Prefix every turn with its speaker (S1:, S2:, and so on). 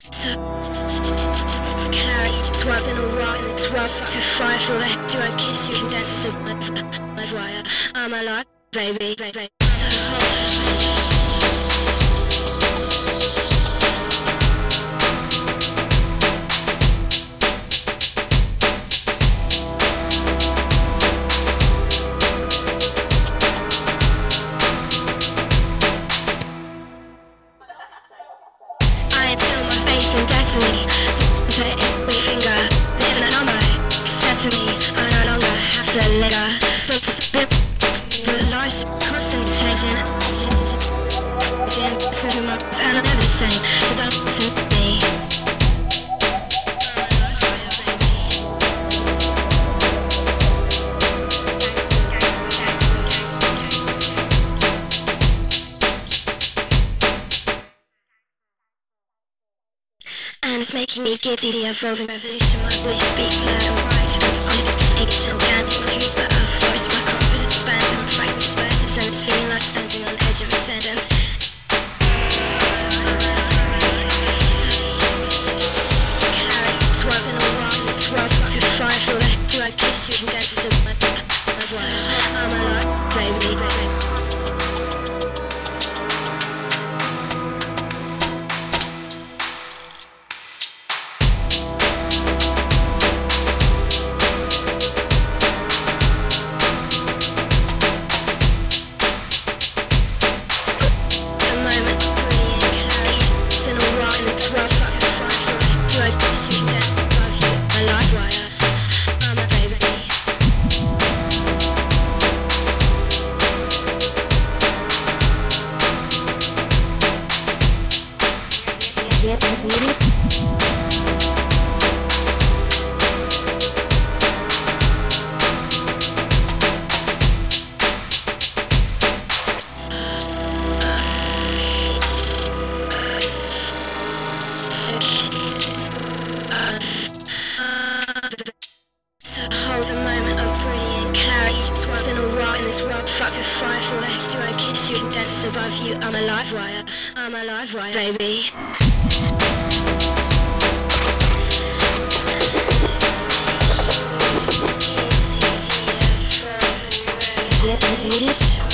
S1: So carry twice in a while and it's rough to fight for the head. Do I kiss you? Can dance as a blood wire. I'm alive, baby, baby. So I tell my faith in destiny. So every finger, living an armor. Said to me, I no longer have to linger. So but life's constantly changing. And I'm never the same. So don't listen to me. And it's making me giddy, the evolving revolution. My voice speaks loud and bright. Honest, organic truth, but I've forced my confidence expands and my facts disperses. Then it's feeling like standing on the edge of ascendance. Twice in a while, it's rough to fight for the head. Do I kiss you? Can dance as a I'm alive, baby, baby. Hold a moment of brilliant clarity. Twice in a while in this world, fucked with fire for the hedge. Do I kiss you? Dances above you. I'm a live wire. I'm a live wire, baby. Yes,